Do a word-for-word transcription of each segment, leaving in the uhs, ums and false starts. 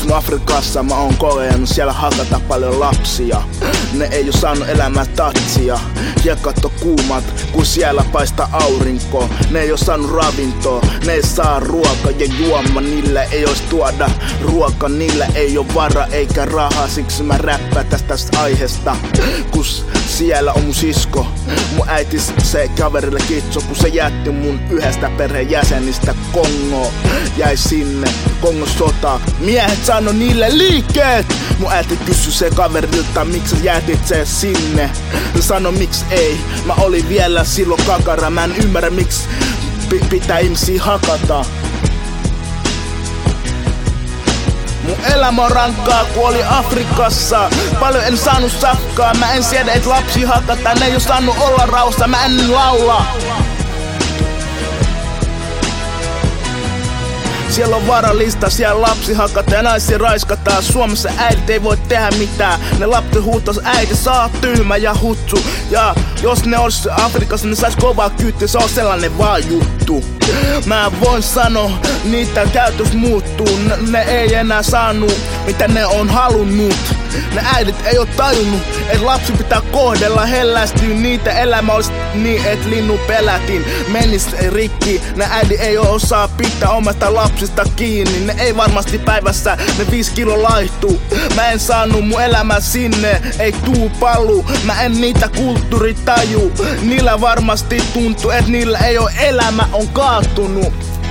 asunut Afrikassa, mä oon kokenut siellä hakata paljon lapsia. Ne ei oo saanut elämää tatsia. Hiekat on kuumat, kun siellä paista aurinko. Ne ei oo saanut ravintoa, ne ei saa ruoka ja juoma. Niillä ei ois tuoda ruoka, niillä ei oo vara eikä rahaa. Siksi mä räppään tästä aiheesta. Kus siellä on mun sisko, mun äiti se kaverille kitso, kun se jätti mun yhdestä perheenjäsenistä. Kongo jäi sinne, Kongo sota. Miehet sano niille liikkeet. Mun äiti kysy se kaverilta, miksi sä jätit se sinne. Se sano miksi ei, mä olin vielä silloin kakara. Mä en ymmärrä miksi p- pitää ihmisiä hakata. Mun elämä on rankkaa, kun oli Afrikassa. Paljon en saanut safkaa, mä en siedä et lapsi hakata. Ne ei oo saanut olla rauhassa, mä en laula. Siellä on varalista, siellä lapsi hakata ja naisia raiskataan. Suomessa äidit ei voi tehdä mitään. Ne lapset huutas äiti, saa tyhmä ja hutsu. Ja jos ne olis Afrikassa, ne sais kovaa kyytiä, se on sellainen vaan juttu. Mä voin sanoa, niitä käytös muuttuu. Ne, ne ei enää saanut, mitä ne on halunnut. Ne äidit ei oo tajunnut, et lapsi pitää kohdella hellästi. Niitä elämä olis niin, et linnu pelätin menis rikki. Ne äidit ei oo osaa pitää omasta lapsista kiinni. Ne ei varmasti päivässä, ne viisi kilo laihtuu. Mä en saanut mun elämä sinne, ei tuu paluu. Mä en niitä kulttuuritaju. Niillä varmasti tuntuu, et niillä ei oo elämä, on kaatunut.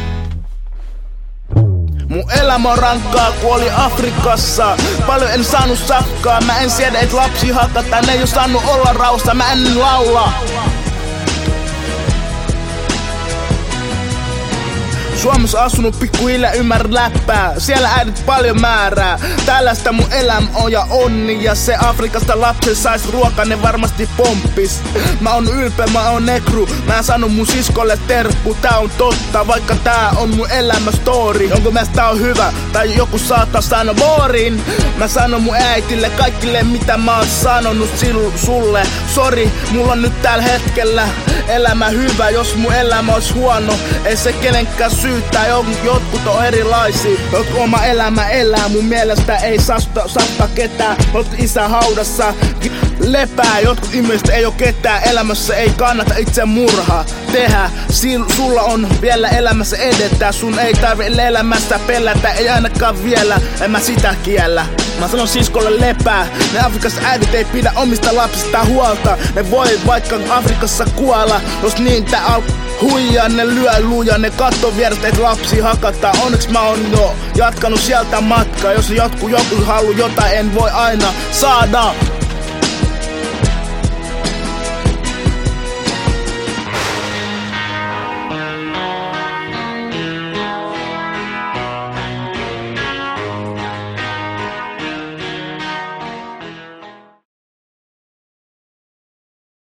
Mun elämä on rankkaa, kun oli Afrikassa. Paljon en saanut sakkaa, mä en siedä et lapsi hakata. Ne ei oo saanut olla rauhassa, mä en laula. Suomessa asunut pikkuhiljaa ymmärrä läppää. Siellä äidit paljon määrää. Tällaista mun elämä on ja onni. Ja se Afrikasta lapsen sais ruokaa, ne varmasti pomppis. Mä oon ylpeä, mä oon negru. Mä en sano mun siskolle terkku. Tää on totta, vaikka tää on mun elämä story. Onko mielestä tää on hyvä? Tai joku saattaa sanoa boring. Mä sanon mun äitille kaikille mitä mä oon sanonut sulle. Sori, mulla on nyt tällä hetkellä elämä hyvä. Jos mun elämä ois huono, ei se kenenkään syy. Tai jotkut on erilaisia, jotkut oma elämä elää. Mun mielestä ei sasta, sasta ketään. Jotkut isä haudassa lepää. Jotkut ihmiset ei oo ketään. Elämässä ei kannata itse murhaa tehdä. Sil, sulla on vielä elämässä edettä. Sun ei tarvi elämässä pelätä. Ei ainakaan vielä, en mä sitä kiellä. Mä sanon siskolle lepää. Ne Afrikassa äidit ei pidä omista lapsista huolta. Ne voi vaikka Afrikassa kuolla, jos niin tää alkaa huijaa. Ne lyö luja, ne katto vierestä et lapsi hakataan. Onneksi mä oon jo jatkanut sieltä matkaa. Jos joku joku haluu jotain, en voi aina saada.